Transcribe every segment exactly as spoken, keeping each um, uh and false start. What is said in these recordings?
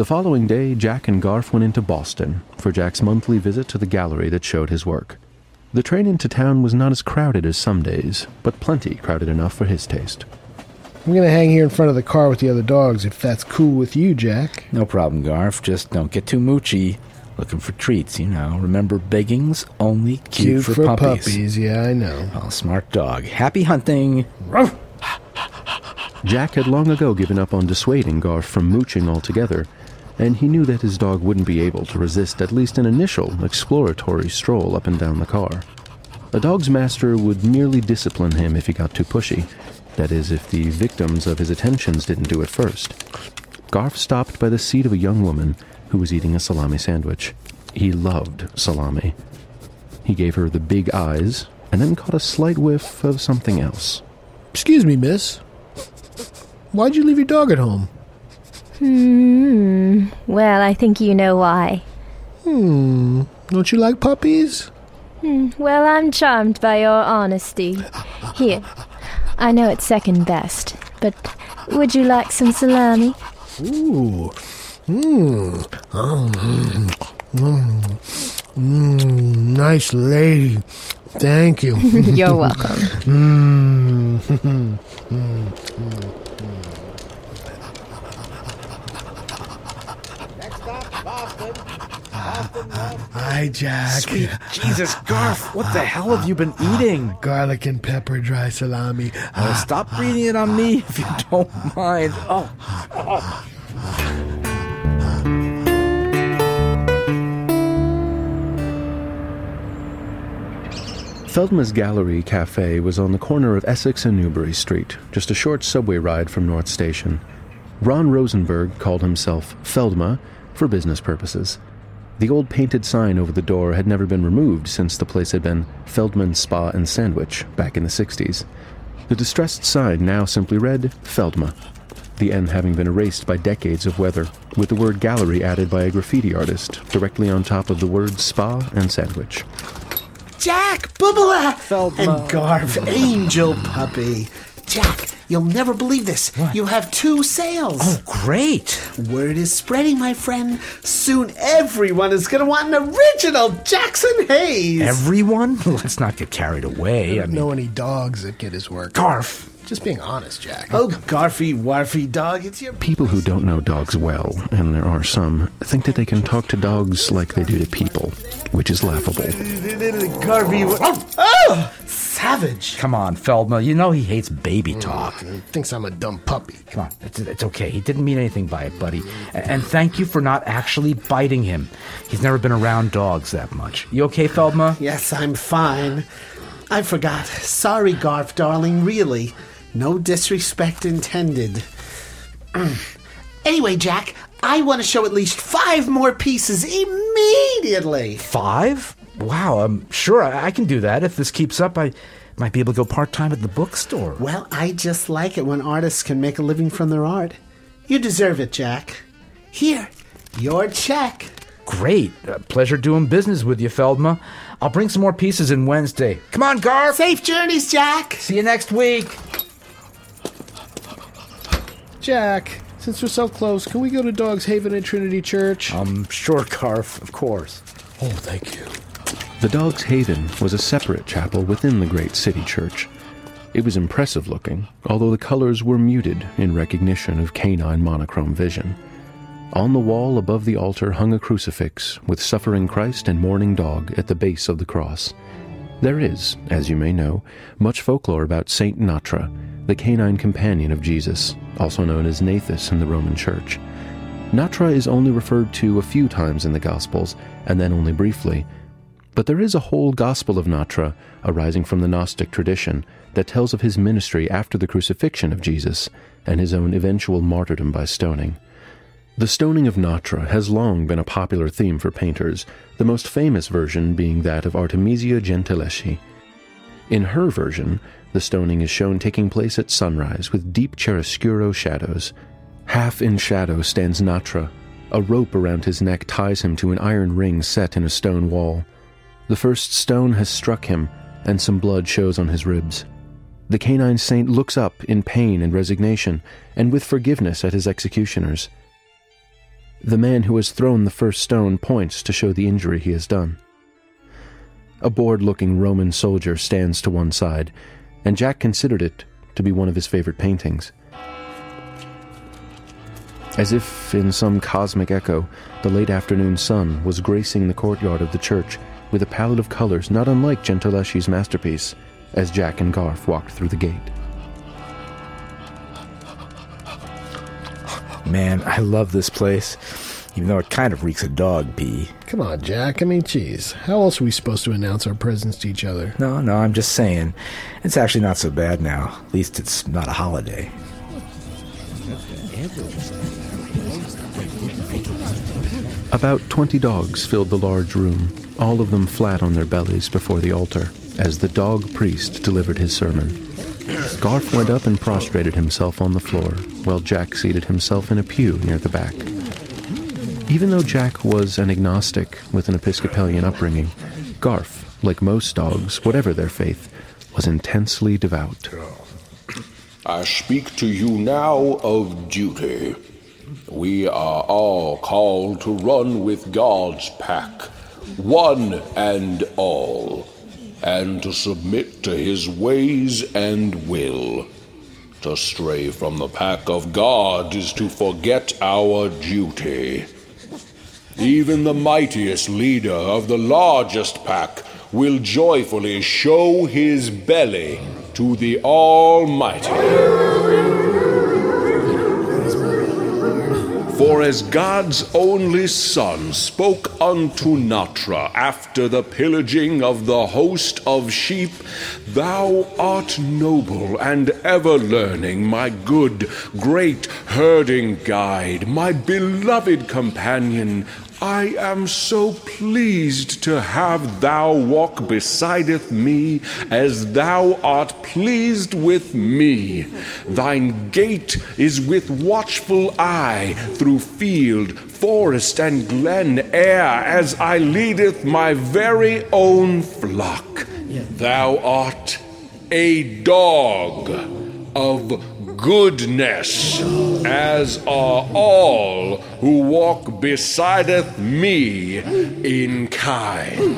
The following day, Jack and Garf went into Boston for Jack's monthly visit to the gallery that showed his work. The train into town was not as crowded as some days, but plenty crowded enough for his taste. I'm going to hang here in front of the car with the other dogs, if that's cool with you, Jack. No problem, Garf. Just don't get too moochy. Looking for treats, you know. Remember, begging's only cute, Cute for, for puppies. puppies, yeah, I know. Oh, smart dog. Happy hunting. Ruff. Jack had long ago given up on dissuading Garf from mooching altogether, and he knew that his dog wouldn't be able to resist at least an initial exploratory stroll up and down the car. A dog's master would merely discipline him if he got too pushy. That is, if the victims of his attentions didn't do it first. Garf stopped by the seat of a young woman who was eating a salami sandwich. He loved salami. He gave her the big eyes, and then caught a slight whiff of something else. Excuse me, miss. Why'd you leave your dog at home? Hmm. Well, I think you know why. Hmm. Don't you like puppies? Hmm. Well, I'm charmed by your honesty. Here. I know it's second best, but would you like some salami? Ooh. Mmm. Mm. Mm. Mm. Nice lady. Thank you. You're welcome. Mm. Mm. Mm. Hi, Jack. Sweet Jesus, Garf, what the hell have you been eating? Garlic and pepper dry salami. Oh, stop breathing it on me if you don't mind. Oh. oh. Feldma's Gallery Cafe was on the corner of Essex and Newbury Street, just a short subway ride from North Station. Ron Rosenberg called himself Feldma for business purposes. The old painted sign over the door had never been removed since the place had been Feldman Spa and Sandwich back in the sixties. The distressed sign now simply read Feldma, the N having been erased by decades of weather, with the word gallery added by a graffiti artist directly on top of the words spa and sandwich. Jack, Bubba, Feldma. and Garf, angel puppy. Jack, you'll never believe this. What? You have two sales. Oh, great. Word is spreading, my friend. Soon everyone is going to want an original Jackson Hayes. Everyone? Let's not get carried away. I I don't mean, know any dogs that get his work. Garf. Just being honest, Jack. Oh, Garfy, Warfy dog, it's your... People who don't know dogs well, and there are some, think that they can talk to dogs like they do to people, which is laughable. Garfy... Oh! Savage. Come on, Feldma. You know he hates baby talk. He thinks I'm a dumb puppy. Come on, it's, it's okay. He didn't mean anything by it, buddy. And, and thank you for not actually biting him. He's never been around dogs that much. You okay, Feldma? Yes, I'm fine. I forgot. Sorry, Garf, darling, really. No disrespect intended. Anyway, Jack, I want to show at least five more pieces immediately. Five? Wow, um, sure, I, I can do that. If this keeps up, I might be able to go part-time at the bookstore. Well, I just like it when artists can make a living from their art. You deserve it, Jack. Here, your check. Great. Uh, pleasure doing business with you, Feldma. I'll bring some more pieces in Wednesday. Come on, Garf. Safe journeys, Jack. See you next week. Jack, since we're so close, can we go to Dog's Haven at Trinity Church? Um, sure, Garf, of course. Oh, thank you. The Dog's Haven was a separate chapel within the great city church. It was impressive looking, although the colors were muted in recognition of canine monochrome vision. On the wall above the altar hung a crucifix with suffering Christ and mourning dog at the base of the cross. There is, as you may know, much folklore about Saint Natra, the canine companion of Jesus, also known as Nathus in the Roman Church. Natra is only referred to a few times in the Gospels, and then only briefly. But there is a whole Gospel of Natra, arising from the Gnostic tradition, that tells of his ministry after the crucifixion of Jesus, and his own eventual martyrdom by stoning. The stoning of Natra has long been a popular theme for painters, the most famous version being that of Artemisia Gentileschi. In her version, the stoning is shown taking place at sunrise with deep chiaroscuro shadows. Half in shadow stands Natra. A rope around his neck ties him to an iron ring set in a stone wall. The first stone has struck him, and some blood shows on his ribs. The canine saint looks up in pain and resignation, and with forgiveness at his executioners. The man who has thrown the first stone points to show the injury he has done. A bored-looking Roman soldier stands to one side, and Jack considered it to be one of his favorite paintings. As if in some cosmic echo, the late afternoon sun was gracing the courtyard of the church with a palette of colors not unlike Gentileschi's masterpiece, as Jack and Garf walked through the gate. Man, I love this place, even though it kind of reeks of dog pee. Come on, Jack. I mean, geez. How else are we supposed to announce our presence to each other? No, no, I'm just saying. It's actually not so bad now. At least it's not a holiday. About twenty dogs filled the large room, all of them flat on their bellies before the altar, as the dog priest delivered his sermon. Garf went up and prostrated himself on the floor, while Jack seated himself in a pew near the back. Even though Jack was an agnostic with an Episcopalian upbringing, Garf, like most dogs, whatever their faith, was intensely devout. I speak to you now of duty. We are all called to run with God's pack, one and all, and to submit to his ways and will. To stray from the pack of God is to forget our duty. Even the mightiest leader of the largest pack will joyfully show his belly to the Almighty. For as God's only Son spoke unto Natra after the pillaging of the host of sheep, thou art noble and ever-learning, my good, great herding guide, my beloved companion. I am so pleased to have thou walk besideth me, as thou art pleased with me. Thine gait is with watchful eye, through field, forest, and glen, ere as I leadeth my very own flock. Thou art a dog of goodness, as are all who walk besideth me in kind.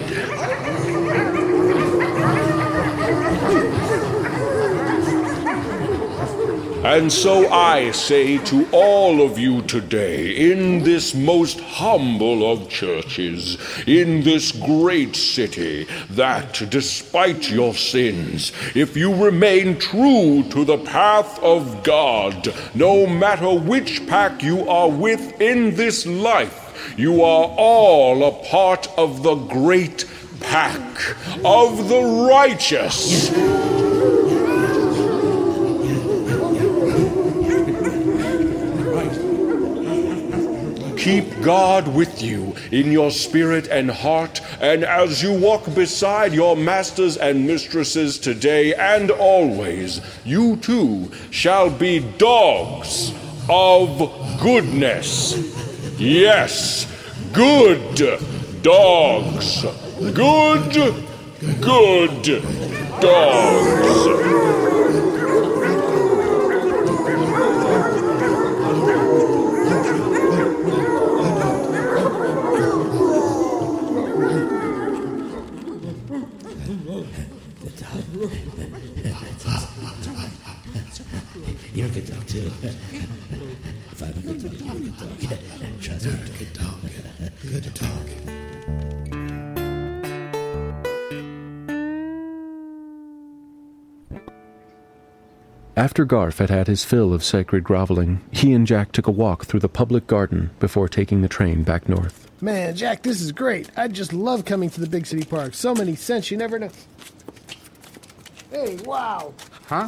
And so I say to all of you today, in this most humble of churches, in this great city, that despite your sins, if you remain true to the path of God, no matter which pack you are with in this life, you are all a part of the great pack of the righteous. Keep God with you in your spirit and heart, and as you walk beside your masters and mistresses today and always, you too shall be dogs of goodness. Yes, good dogs. Good, good dogs. You're a good dog, too. If I'm a good dog, you're a good dog. Trust me. Good dog. Good dog. After Garf had had his fill of sacred groveling, he and Jack took a walk through the public garden before taking the train back north. Man, Jack, this is great. I just love coming to the big city park. So many scents, you never know. Hey, wow. Huh?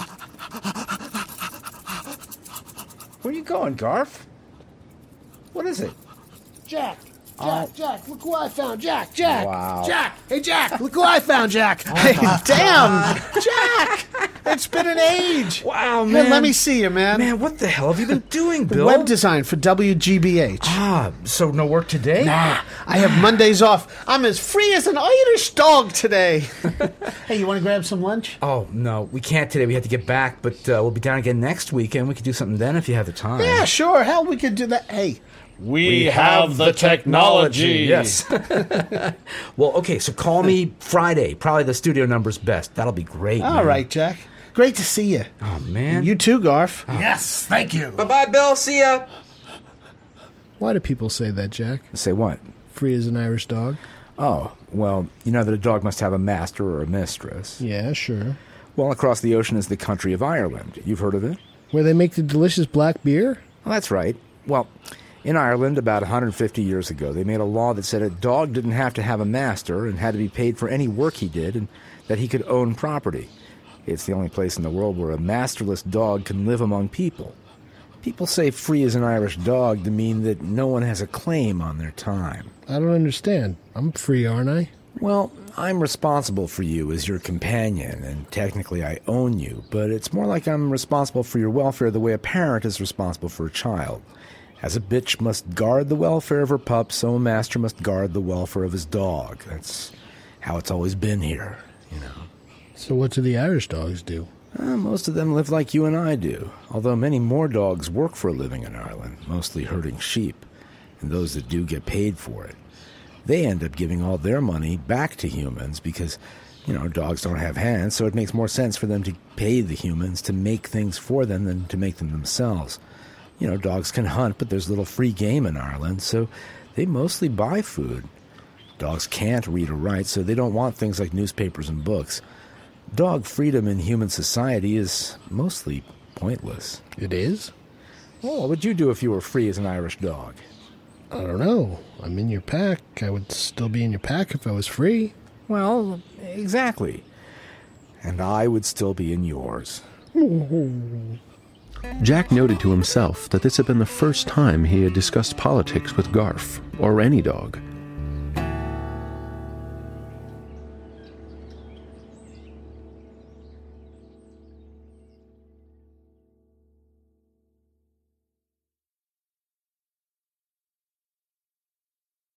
Where are you going, Garf? What is it? Jack. Jack, Oh. Jack, look who I found. Jack, Jack. Wow. Jack. Hey, Jack, look who I found, Jack. Hey, damn. Jack. It's been an age. Wow, Hey, man. let me see you, man. Man, what the hell have you been doing, Bill? Web design for W G B H. Ah, so no work today? Nah, I have Mondays off. I'm as free as an Irish dog today. Hey, you want to grab some lunch? Oh, no, we can't today. We have to get back, but uh, we'll be down again next weekend. We could do something then if you have the time. Yeah, sure. Hell, we could do that. Hey, We have the technology. Yes. Well, okay, so call me Friday. Probably the studio number's best. That'll be great. All man. right, Jack. Great to see you. Oh, man. You too, Garf. Yes, thank you. Bye-bye, Bill. See ya. Why do people say that, Jack? Say what? Free as an Irish dog? Oh, well, you know that a dog must have a master or a mistress. Yeah, sure. Well, across the ocean is the country of Ireland. You've heard of it? Where they make the delicious black beer? Well, that's right. Well, in Ireland, about one hundred fifty years ago, they made a law that said a dog didn't have to have a master and had to be paid for any work he did, and that he could own property. It's the only place in the world where a masterless dog can live among people. People say free as an Irish dog to mean that no one has a claim on their time. I don't understand. I'm free, aren't I? Well, I'm responsible for you as your companion, and technically I own you, but it's more like I'm responsible for your welfare the way a parent is responsible for a child. As a bitch must guard the welfare of her pup, so a master must guard the welfare of his dog. That's how it's always been here, you know. So what do the Irish dogs do? Uh, most of them live like you and I do, although many more dogs work for a living in Ireland, mostly herding sheep, and those that do get paid for it. They end up giving all their money back to humans because, you know, dogs don't have hands, so it makes more sense for them to pay the humans to make things for them than to make them themselves. You know, dogs can hunt, but there's little free game in Ireland, so they mostly buy food. Dogs can't read or write, so they don't want things like newspapers and books. Dog freedom in human society is mostly pointless. It is? Well, what would you do if you were free as an Irish dog? I don't know. I'm in your pack. I would still be in your pack if I was free. Well, exactly. And I would still be in yours. Jack noted to himself that this had been the first time he had discussed politics with Garf, or any dog.